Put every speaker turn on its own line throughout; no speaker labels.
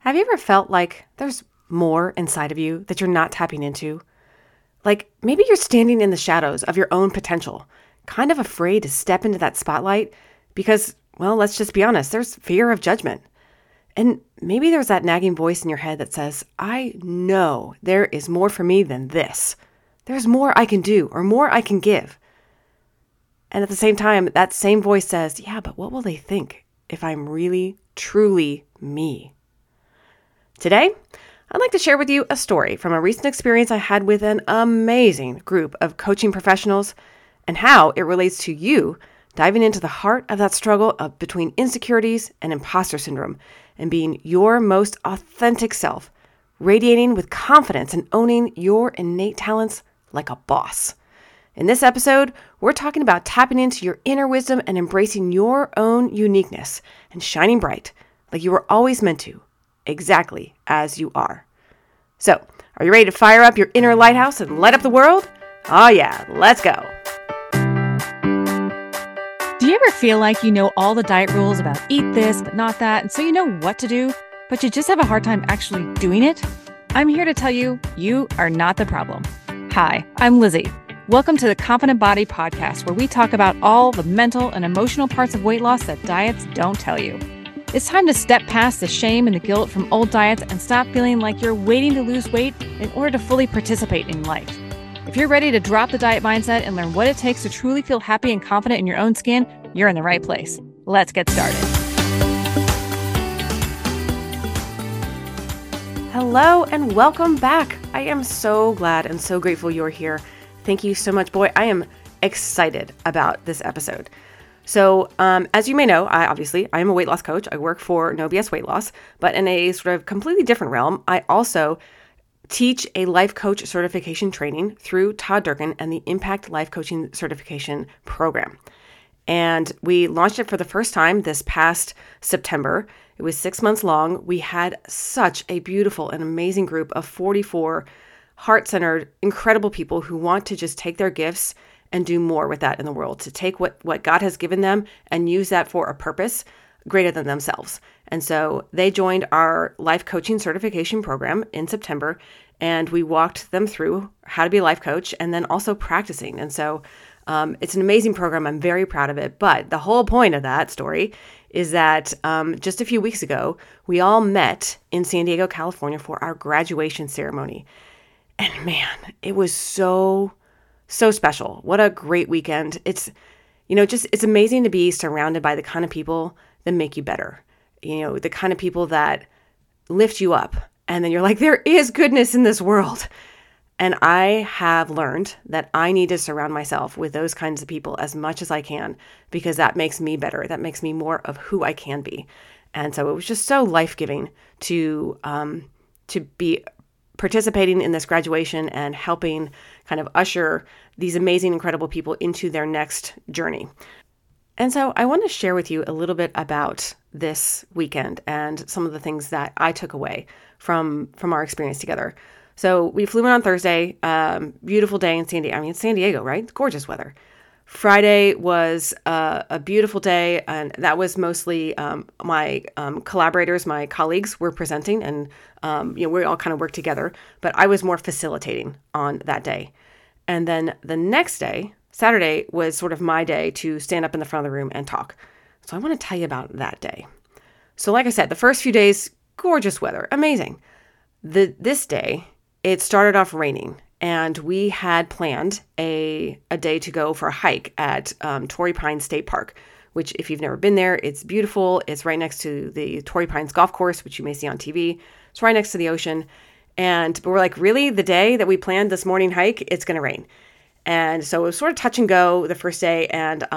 Have you ever felt like there's more inside of you that you're not tapping into? Like maybe you're standing in the shadows of your own potential, kind of afraid to step into that spotlight because, well, let's just be honest, there's fear of judgment. And maybe there's that nagging voice in your head that says, I know there is more for me than this. There's more I can do or more I can give. And at the same time, that same voice says, yeah, but what will they think if I'm really, truly me? Today, I'd like to share with you a story from a recent experience I had with an amazing group of coaching professionals and how it relates to you diving into the heart of that struggle between insecurities and imposter syndrome and being your most authentic self, radiating with confidence and owning your innate talents like a boss. In this episode, we're talking about tapping into your inner wisdom and embracing your own uniqueness and shining bright like you were always meant to, exactly as you are. So, are you ready to fire up your inner lighthouse and light up the world? Oh yeah, let's go.
Do you ever feel like you know all the diet rules about eat this, but not that, and so you know what to do, but you just have a hard time actually doing it? I'm here to tell you, you are not the problem. Hi, I'm Lizzie. Welcome to the Confident Body Podcast, where we talk about all the mental and emotional parts of weight loss that diets don't tell you. It's time to step past the shame and the guilt from old diets and stop feeling like you're waiting to lose weight in order to fully participate in life. If you're ready to drop the diet mindset and learn what it takes to truly feel happy and confident in your own skin, you're in the right place. Let's get started.
Hello and welcome back. I am so glad and so grateful you're here. Thank you so much. Boy, I am excited about this episode. So as you may know, I am a weight loss coach. I work for No BS Weight Loss, but in a sort of completely different realm, I also teach a life coach certification training through Todd Durkin and the Impact Life Coaching Certification Program. And we launched it for the first time this past September. It was 6 months long. We had such a beautiful and amazing group of 44 heart-centered, incredible people who want to just take their gifts and do more with that in the world, to take what God has given them and use that for a purpose greater than themselves. And so they joined our life coaching certification program in September, and we walked them through how to be a life coach and then also practicing. And so it's an amazing program. I'm very proud of it. But the whole point of that story is that just a few weeks ago, we all met in San Diego, California for our graduation ceremony. And man, it was so special. What a great weekend. It's amazing to be surrounded by the kind of people that make you better. The kind of people that lift you up. And then you're like, there is goodness in this world. And I have learned that I need to surround myself with those kinds of people as much as I can, because that makes me better. That makes me more of who I can be. And so it was just so life-giving to be participating in this graduation and helping kind of usher these amazing, incredible people into their next journey. And so I want to share with you a little bit about this weekend and some of the things that I took away from our experience together. So we flew in on Thursday, beautiful day in San Diego. I mean, it's San Diego, right? It's gorgeous weather. Friday was a beautiful day, and that was mostly my collaborators, my colleagues were presenting, and we all kind of worked together, but I was more facilitating on that day. And then the next day, Saturday, was sort of my day to stand up in the front of the room and talk. So I want to tell you about that day. So like I said, the first few days, gorgeous weather, amazing. This day, it started off raining. And we had planned a day to go for a hike at Torrey Pines State Park, which if you've never been there, it's beautiful. It's right next to the Torrey Pines Golf Course, which you may see on TV. It's right next to the ocean. But we're like, really? The day that we planned this morning hike, it's going to rain. And so it was sort of touch and go the first day. And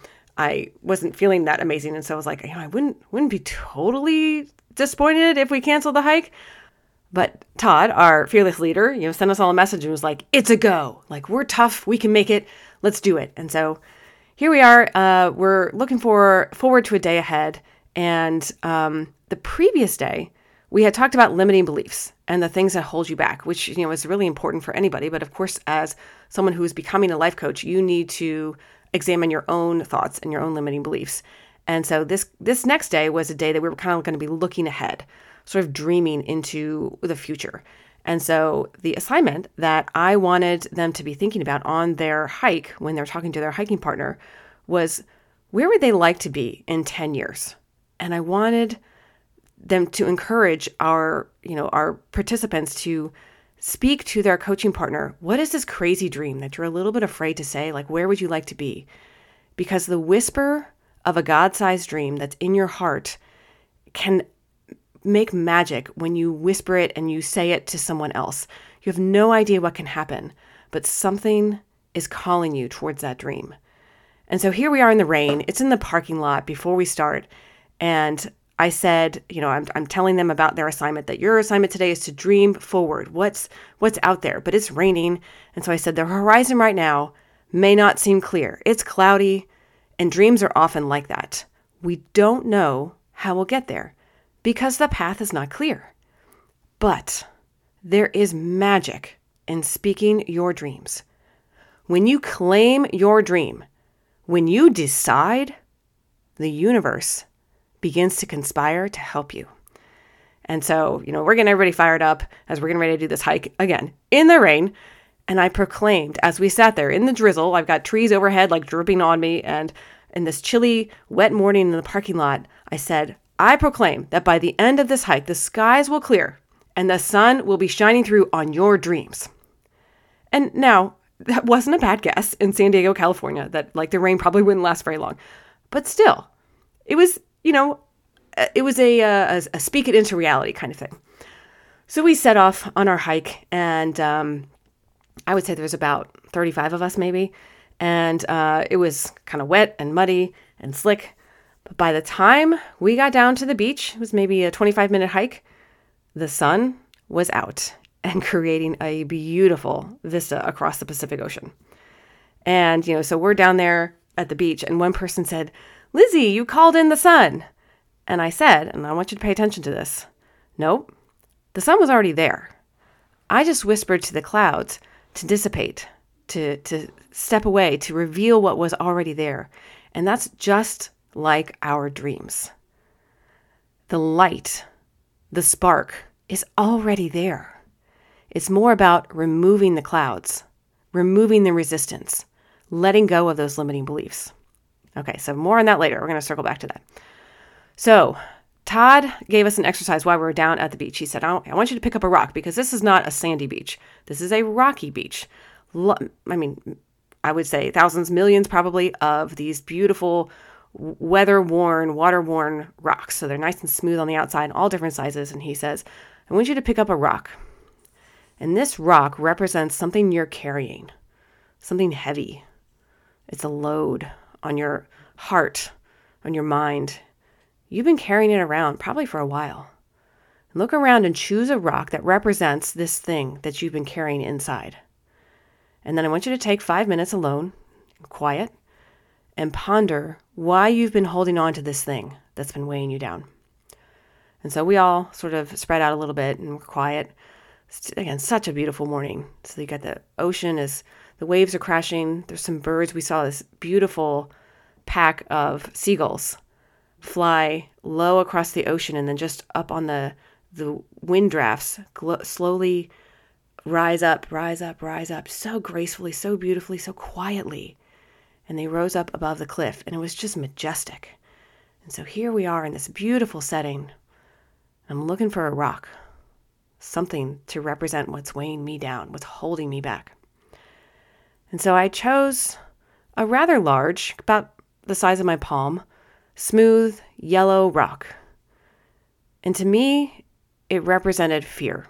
I wasn't feeling that amazing. And so I was like, I wouldn't be totally disappointed if we canceled the hike. But Todd, our fearless leader, sent us all a message and was like, it's a go. Like, we're tough. We can make it. Let's do it. And so here we are. We're looking forward to a day ahead. And the previous day, we had talked about limiting beliefs and the things that hold you back, which, is really important for anybody. But of course, as someone who is becoming a life coach, you need to examine your own thoughts and your own limiting beliefs. And so this next day was a day that we were kind of going to be looking ahead, sort of dreaming into the future. And so the assignment that I wanted them to be thinking about on their hike when they're talking to their hiking partner was, where would they like to be in 10 years? And I wanted them to encourage our participants to speak to their coaching partner. What is this crazy dream that you're a little bit afraid to say? Like, where would you like to be? Because the whisper of a God-sized dream that's in your heart can make magic when you whisper it and you say it to someone else. You have no idea what can happen, but something is calling you towards that dream. And so here we are in the rain. It's in the parking lot before we start. And I said, I'm telling them about their assignment, that your assignment today is to dream forward. What's out there? But it's raining. And so I said, the horizon right now may not seem clear. It's cloudy, and dreams are often like that. We don't know how we'll get there because the path is not clear. But there is magic in speaking your dreams. When you claim your dream, when you decide, the universe begins to conspire to help you. And so, we're getting everybody fired up as we're getting ready to do this hike again in the rain. And I proclaimed as we sat there in the drizzle, I've got trees overhead like dripping on me. And in this chilly, wet morning in the parking lot, I said, I proclaim that by the end of this hike, the skies will clear and the sun will be shining through on your dreams. And now, that wasn't a bad guess in San Diego, California, that the rain probably wouldn't last very long. But still, it was, it was a speak it into reality kind of thing. So we set off on our hike, and I would say there was about 35 of us maybe. And it was kind of wet and muddy and slick. But by the time we got down to the beach, it was maybe a 25-minute hike, the sun was out and creating a beautiful vista across the Pacific Ocean. And, so we're down there at the beach, and one person said, Lizzie, you called in the sun. And I said, and I want you to pay attention to this, nope, the sun was already there. I just whispered to the clouds to dissipate, to step away, to reveal what was already there. And that's just like our dreams. The light, the spark is already there. It's more about removing the clouds, removing the resistance, letting go of those limiting beliefs. Okay, so more on that later. We're going to circle back to that. So Todd gave us an exercise while we were down at the beach. He said, I want you to pick up a rock because this is not a sandy beach. This is a rocky beach. I would say thousands, millions probably of these beautiful weather-worn, water-worn rocks. So they're nice and smooth on the outside, all different sizes. And he says, I want you to pick up a rock. And this rock represents something you're carrying, something heavy. It's a load on your heart, on your mind. You've been carrying it around probably for a while. Look around and choose a rock that represents this thing that you've been carrying inside. And then I want you to take 5 minutes alone, quiet, and ponder why you've been holding on to this thing that's been weighing you down. And so we all sort of spread out a little bit and we're quiet. It's, again, such a beautiful morning. So you got the ocean as the waves are crashing. There's some birds. We saw this beautiful pack of seagulls fly low across the ocean and then just up on the wind drafts slowly rise up, so gracefully, so beautifully, so quietly. And they rose up above the cliff, and it was just majestic. And so here we are in this beautiful setting. I'm looking for a rock, something to represent what's weighing me down, what's holding me back. And so I chose a rather large, about the size of my palm, smooth yellow rock. And to me, it represented fear.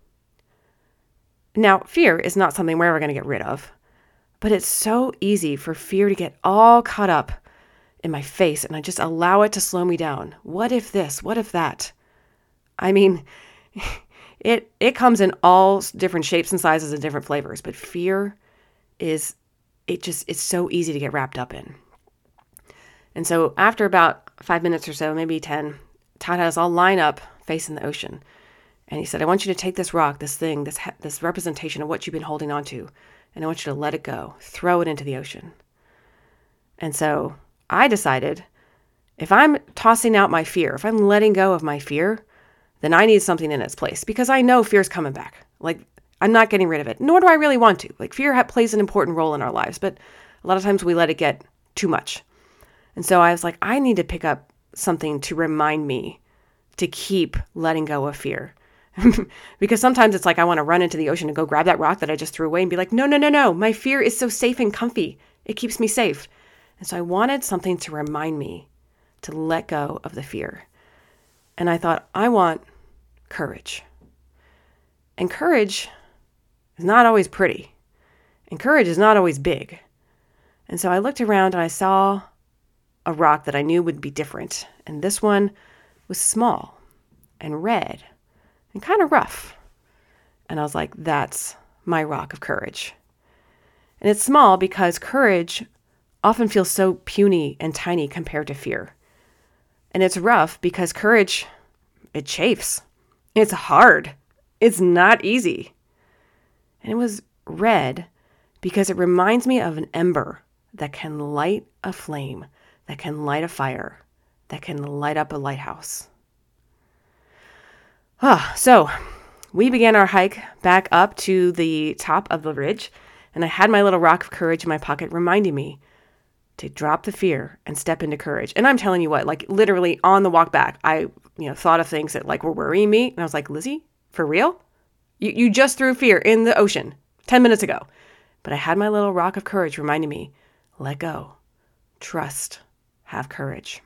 Now, fear is not something we're ever going to get rid of, but it's so easy for fear to get all caught up in my face, and I just allow it to slow me down. What if this? What if that? I mean, it comes in all different shapes and sizes and different flavors, but fear it's so easy to get wrapped up in. And so after about 5 minutes or so, maybe 10, Todd had us all line up facing the ocean. And he said, I want you to take this rock, this thing, this representation of what you've been holding on to, and I want you to let it go, throw it into the ocean. And so I decided If I'm tossing out my fear, if I'm letting go of my fear, then I need something in its place because I know fear's coming back. Like, I'm not getting rid of it, nor do I really want to. Like, fear plays an important role in our lives, but a lot of times we let it get too much. And so I was like, I need to pick up something to remind me to keep letting go of fear. Because sometimes it's like I want to run into the ocean and go grab that rock that I just threw away and be like, no, no, no, no. My fear is so safe and comfy. It keeps me safe. And so I wanted something to remind me to let go of the fear. And I thought, I want courage. And courage is not always pretty. And courage is not always big. And so I looked around and I saw a rock that I knew would be different. And this one was small and red and kind of rough. And I was like, that's my rock of courage. And it's small because courage often feels so puny and tiny compared to fear. And it's rough because courage, it chafes. It's hard. It's not easy. And it was red because it reminds me of an ember that can light a flame, that can light a fire, that can light up a lighthouse. So we began our hike back up to the top of the ridge, and I had my little rock of courage in my pocket reminding me to drop the fear and step into courage. And I'm telling you what, like literally on the walk back, I thought of things that like were worrying me. And I was like, Lizzie, for real? You just threw fear in the ocean 10 minutes ago. But I had my little rock of courage reminding me, let go, trust, have courage.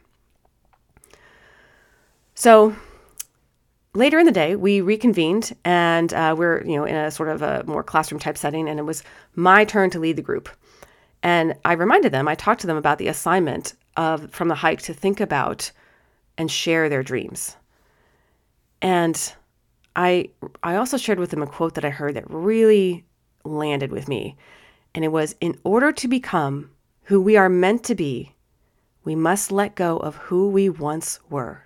So later in the day, we reconvened and we're, in a sort of a more classroom type setting. And it was my turn to lead the group. And I reminded them, I talked to them about the assignment from the hike to think about and share their dreams. And I also shared with them a quote that I heard that really landed with me. And it was, in order to become who we are meant to be, we must let go of who we once were.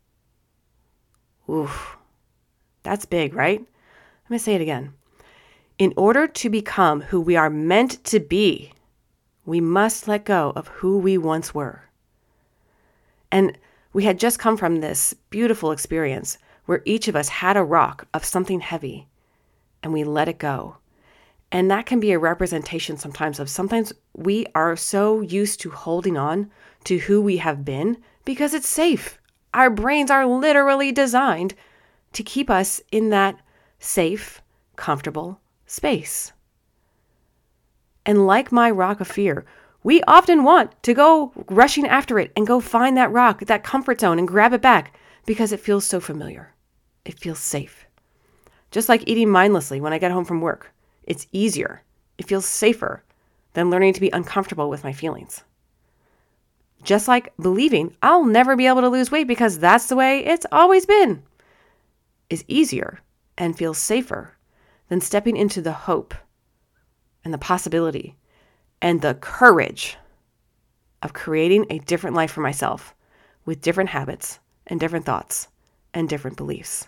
Oof, that's big, right? Let me say it again. In order to become who we are meant to be, we must let go of who we once were. And we had just come from this beautiful experience where each of us had a rock of something heavy and we let it go. And that can be a representation sometimes we are so used to holding on to who we have been because it's safe. Our brains are literally designed to keep us in that safe, comfortable space. And like my rock of fear, we often want to go rushing after it and go find that rock, that comfort zone, and grab it back because it feels so familiar. It feels safe. Just like eating mindlessly when I get home from work. It's easier. It feels safer than learning to be uncomfortable with my feelings. Just like believing I'll never be able to lose weight because that's the way it's always been is easier and feels safer than stepping into the hope and the possibility and the courage of creating a different life for myself with different habits and different thoughts and different beliefs.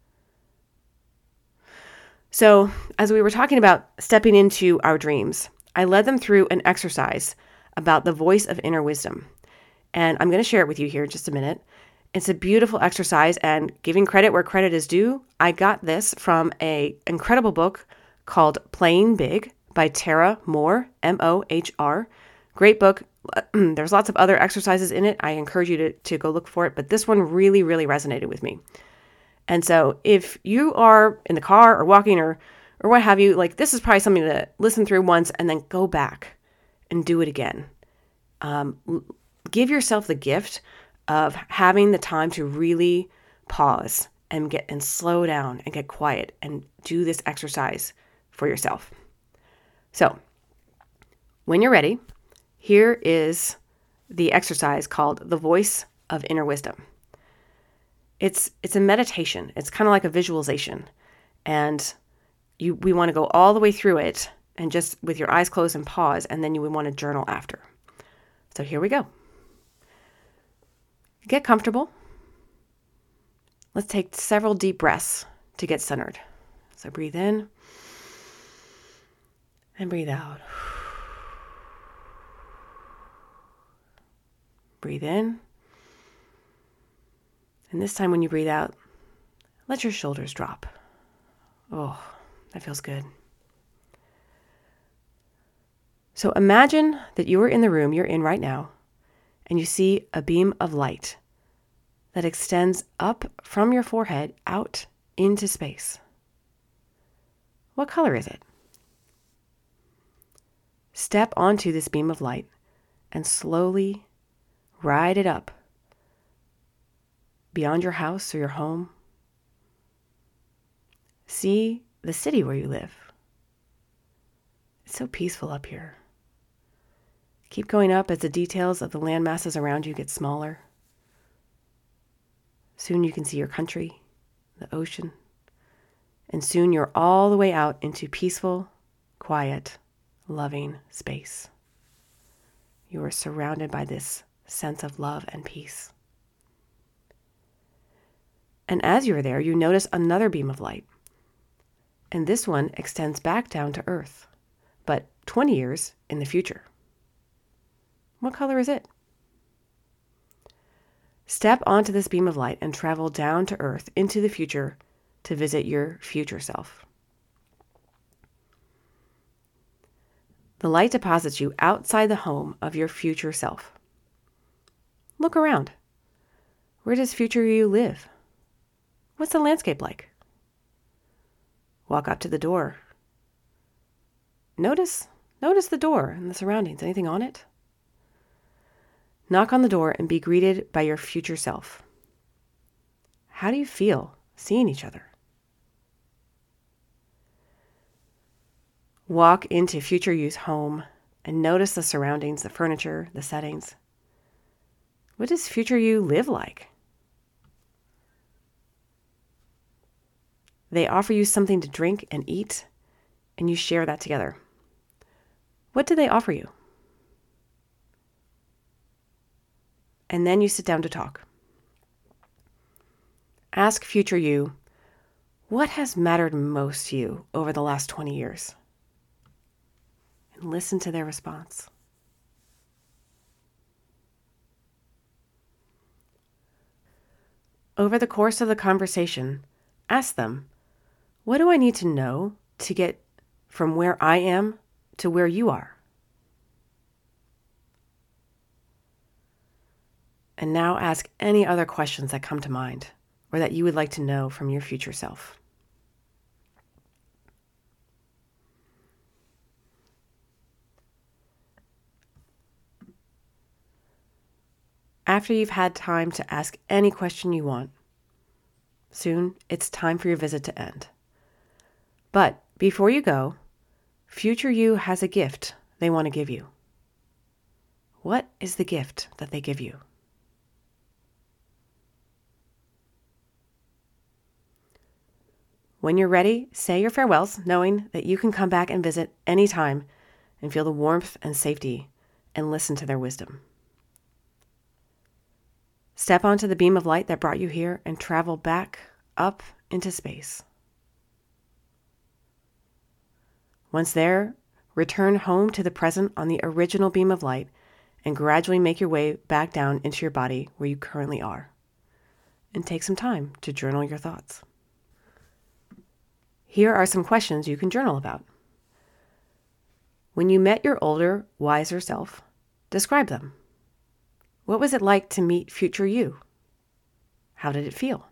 So as we were talking about stepping into our dreams, I led them through an exercise about the voice of inner wisdom. And I'm going to share it with you here in just a minute. It's a beautiful exercise, and giving credit where credit is due, I got this from an incredible book called Playing Big by Tara Mohr, M-O-H-R. Great book. There's lots of other exercises in it. I encourage you to go look for it, but this one really, really resonated with me. And so if you are in the car or walking or what have you, like this is probably something to listen through once and then go back and do it again. Give yourself the gift of having the time to really pause and slow down and get quiet and do this exercise for yourself. So when you're ready, here is the exercise called the voice of inner wisdom. It's a meditation. It's kind of like a visualization. And we want to go all the way through it and just with your eyes closed and pause, and then you would want to journal after. So here we go. Get comfortable. Let's take several deep breaths to get centered. So breathe in and breathe out. Breathe in And this time when you breathe out, let your shoulders drop. Oh, that feels good. So imagine that you are in the room you're in right now, and you see a beam of light that extends up from your forehead out into space. What color is it? Step onto this beam of light and slowly ride it up beyond your house or your home. See the city where you live. It's so peaceful up here. Keep going up as the details of the land masses around you get smaller. Soon you can see your country, the ocean, and soon you're all the way out into peaceful, quiet, loving space. You are surrounded by this sense of love and peace. And as you are there, you notice another beam of light. And this one extends back down to Earth, but 20 years in the future. What color is it? Step onto this beam of light and travel down to Earth into the future to visit your future self. The light deposits you outside the home of your future self. Look around. Where does future you live? What's the landscape like? Walk up to the door. Notice the door and the surroundings. Anything on it? Knock on the door and be greeted by your future self. How do you feel seeing each other? Walk into future you's home and notice the surroundings, the furniture, the settings. What does future you live like? They offer you something to drink and eat, and you share that together. What do they offer you? And then you sit down to talk. Ask future you, what has mattered most to you over the last 20 years? And listen to their response. Over the course of the conversation, ask them, what do I need to know to get from where I am to where you are? And now ask any other questions that come to mind or that you would like to know from your future self. After you've had time to ask any question you want, soon it's time for your visit to end. But before you go, future you has a gift they want to give you. What is the gift that they give you? When you're ready, say your farewells, knowing that you can come back and visit anytime and feel the warmth and safety and listen to their wisdom. Step onto the beam of light that brought you here and travel back up into space. Once there, return home to the present on the original beam of light and gradually make your way back down into your body where you currently are. And take some time to journal your thoughts. Here are some questions you can journal about. When you met your older, wiser self, describe them. What was it like to meet future you? How did it feel?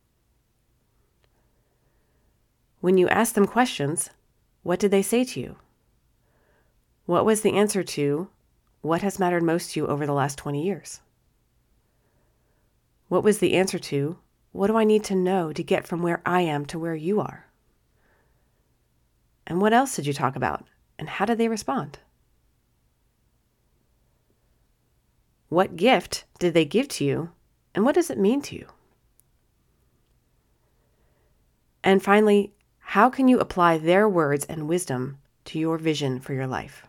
When you asked them questions, what did they say to you? What was the answer to what has mattered most to you over the last 20 years? What was the answer to what do I need to know to get from where I am to where you are? And what else did you talk about? And how did they respond? What gift did they give to you? And what does it mean to you? And finally, how can you apply their words and wisdom to your vision for your life?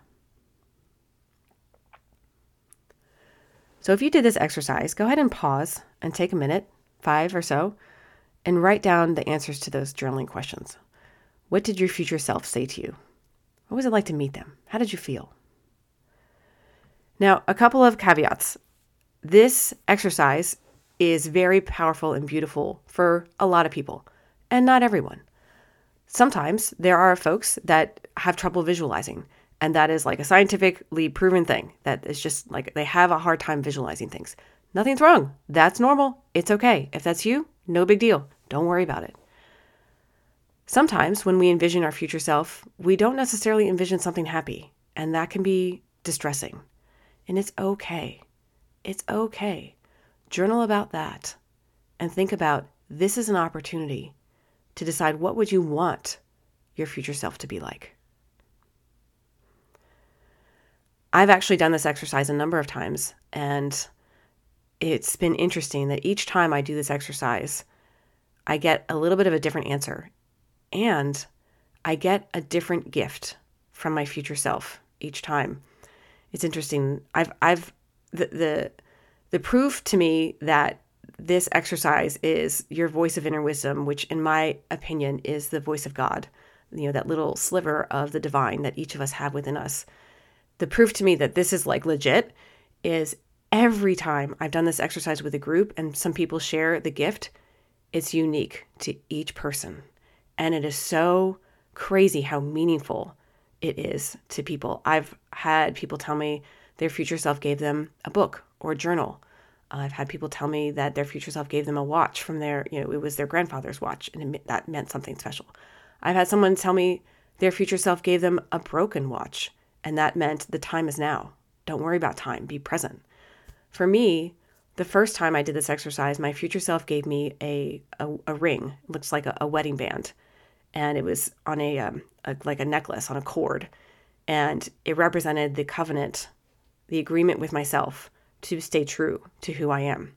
So if you did this exercise, go ahead and pause and take a minute, 5 or so, and write down the answers to those journaling questions. What did your future self say to you? What was it like to meet them? How did you feel? Now, a couple of caveats. This exercise is very powerful and beautiful for a lot of people, and not everyone. Sometimes there are folks that have trouble visualizing, and that is like a scientifically proven thing. That is just like they have a hard time visualizing things. Nothing's wrong. That's normal. It's okay. If that's you, no big deal. Don't worry about it. Sometimes when we envision our future self, we don't necessarily envision something happy, and that can be distressing. And it's okay. It's okay. Journal about that and think about this is an opportunity to decide what would you want your future self to be like. I've actually done this exercise a number of times, and it's been interesting that each time I do this exercise, I get a little bit of a different answer, and I get a different gift from my future self each time. It's interesting. The proof to me that this exercise is your voice of inner wisdom, which in my opinion is the voice of God, that little sliver of the divine that each of us have within us. The proof to me that this is like legit is every time I've done this exercise with a group and some people share the gift, it's unique to each person. And it is so crazy how meaningful it is to people. I've had people tell me their future self gave them a book or a journal. I've had people tell me that their future self gave them a watch from it was their grandfather's watch, and that meant something special. I've had someone tell me their future self gave them a broken watch, and that meant the time is now. Don't worry about time. Be present. For me, the first time I did this exercise, my future self gave me a ring. It looks like a wedding band, and it was on like a necklace on a cord, and it represented the covenant, the agreement with myself to stay true to who I am.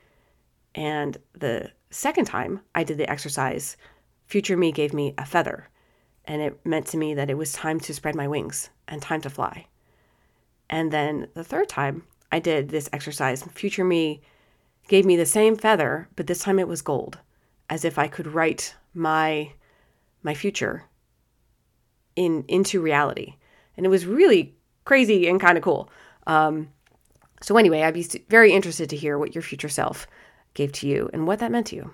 And the second time I did the exercise, future me gave me a feather, and it meant to me that it was time to spread my wings and time to fly. And then the third time I did this exercise, future me gave me the same feather, but this time it was gold, as if I could write my future into reality. And it was really crazy and kind of cool. So anyway, I'd be very interested to hear what your future self gave to you and what that meant to you.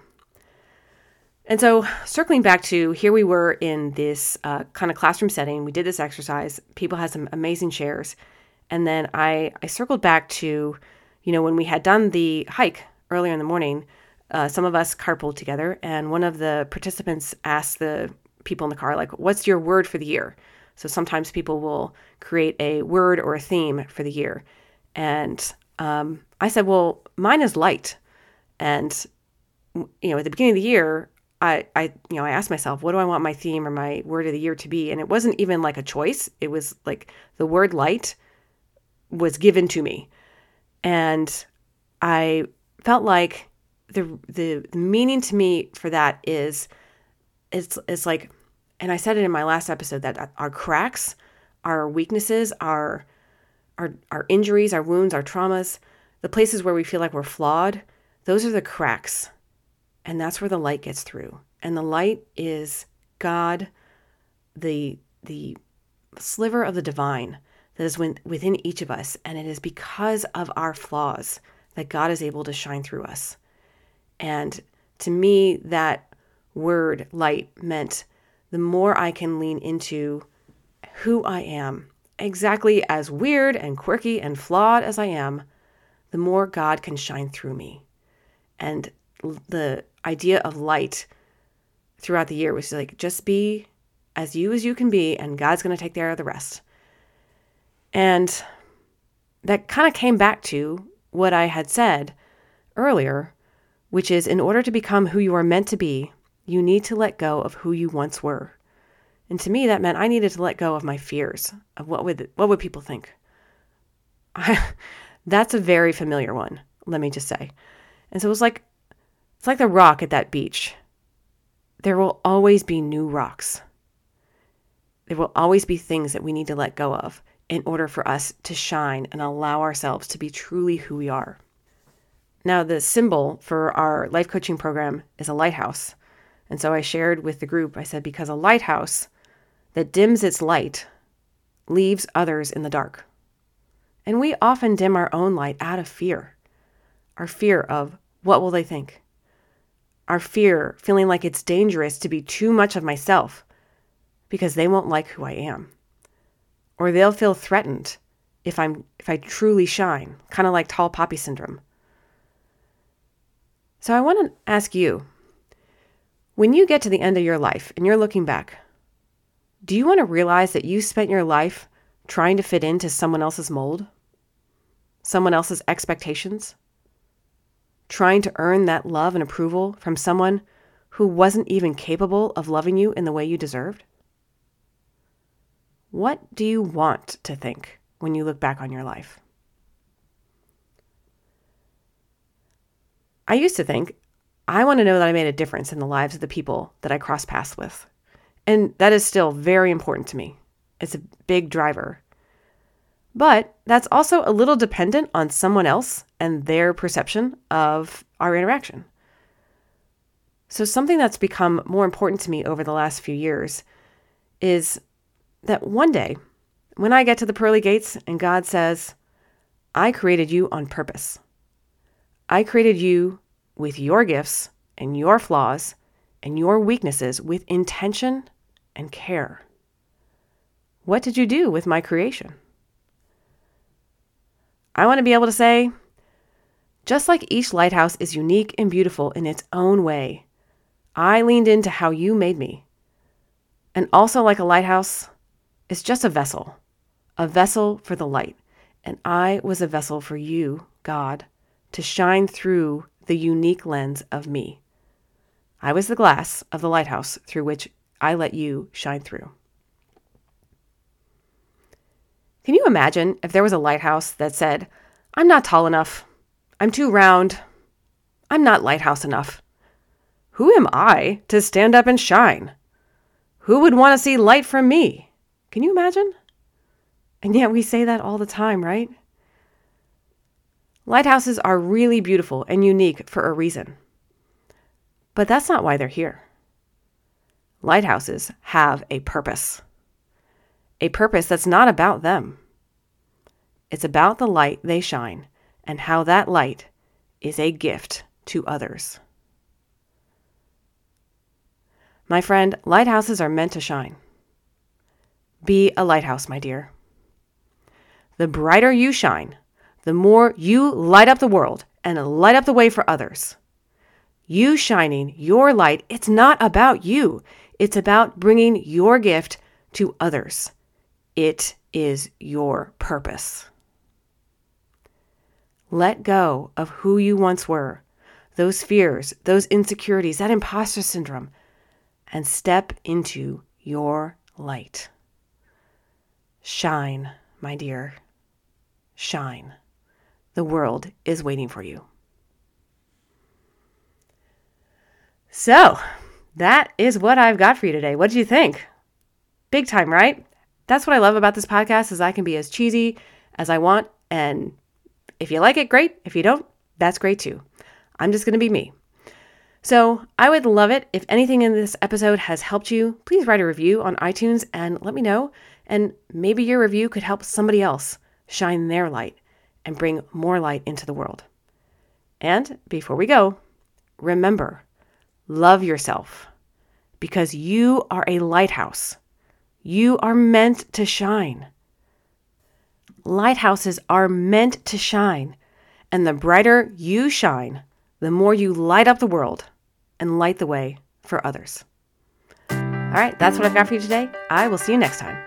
And so circling back to here we were in this kind of classroom setting, we did this exercise, people had some amazing shares. And then I circled back to, when we had done the hike earlier in the morning, some of us carpooled together, and one of the participants asked the people in the car, like, what's your word for the year? So sometimes people will create a word or a theme for the year. And I said, well, mine is light. And, at the beginning of the year, I asked myself, what do I want my theme or my word of the year to be? And it wasn't even like a choice. It was like the word light was given to me. And I felt like the meaning to me for that is, it's like, and I said it in my last episode, that our cracks, our weaknesses, our injuries, our wounds, our traumas, the places where we feel like we're flawed, those are the cracks. And that's where the light gets through. And the light is God, the sliver of the divine that is within each of us. And it is because of our flaws that God is able to shine through us. And to me, that word light meant the more I can lean into who I am, exactly as weird and quirky and flawed as I am, the more God can shine through me. And the idea of light throughout the year was like, just be as you can be, and God's going to take care of the rest. And that kind of came back to what I had said earlier, which is in order to become who you are meant to be, you need to let go of who you once were. And to me, that meant I needed to let go of my fears of what would people think. That's a very familiar one, let me just say. And so it's like the rock at that beach. There will always be new rocks. There will always be things that we need to let go of in order for us to shine and allow ourselves to be truly who we are. Now, the symbol for our life coaching program is a lighthouse. And so I shared with the group, I said, because a lighthouse that dims its light leaves others in the dark. And we often dim our own light out of fear. Our fear of What will they think? Our fear, feeling like it's dangerous to be too much of myself because they won't like who I am. Or they'll feel threatened if I truly shine, kind of like tall poppy syndrome. So I want to ask you, when you get to the end of your life and you're looking back, do you want to realize that you spent your life trying to fit into someone else's mold? Someone else's expectations? Trying to earn that love and approval from someone who wasn't even capable of loving you in the way you deserved? What do you want to think when you look back on your life? I used to think, I want to know that I made a difference in the lives of the people that I cross paths with. And that is still very important to me. It's a big driver. But that's also a little dependent on someone else and their perception of our interaction. So something that's become more important to me over the last few years is that one day, when I get to the pearly gates and God says, I created you on purpose. I created you with your gifts and your flaws and your weaknesses with intention and care. What did you do with my creation? I want to be able to say, just like each lighthouse is unique and beautiful in its own way, I leaned into how you made me. And also like a lighthouse, it's just a vessel for the light. And I was a vessel for you, God, to shine through the unique lens of me. I was the glass of the lighthouse through which I let you shine through. Can you imagine if there was a lighthouse that said, I'm not tall enough, I'm too round, I'm not lighthouse enough. Who am I to stand up and shine? Who would want to see light from me? Can you imagine? And yet we say that all the time, right? Lighthouses are really beautiful and unique for a reason. But that's not why they're here. Lighthouses have a purpose that's not about them. It's about the light they shine and how that light is a gift to others. My friend, lighthouses are meant to shine. Be a lighthouse, my dear. The brighter you shine, the more you light up the world and light up the way for others. You shining your light, it's not about you. It's about bringing your gift to others. It is your purpose. Let go of who you once were, those fears, those insecurities, that imposter syndrome, and step into your light. Shine, my dear. Shine. The world is waiting for you. So, that is what I've got for you today. What did you think? Big time, right? That's what I love about this podcast is I can be as cheesy as I want. And if you like it, great. If you don't, that's great too. I'm just going to be me. So I would love it if anything in this episode has helped you. Please write a review on iTunes and let me know. And maybe your review could help somebody else shine their light and bring more light into the world. And before we go, remember, love yourself because you are a lighthouse. You are meant to shine. Lighthouses are meant to shine. And the brighter you shine, the more you light up the world and light the way for others. All right, that's what I've got for you today. I will see you next time.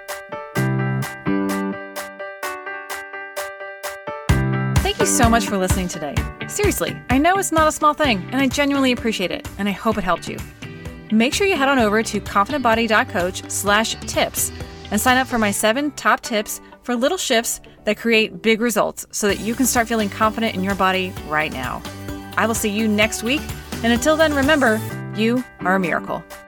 Thank you so much for listening today. Seriously, I know it's not a small thing, and I genuinely appreciate it, and I hope it helped you. Make sure you head on over to confidentbody.coach/tips and sign up for my 7 top tips for little shifts that create big results so that you can start feeling confident in your body right now. I will see you next week. And until then, remember, you are a miracle.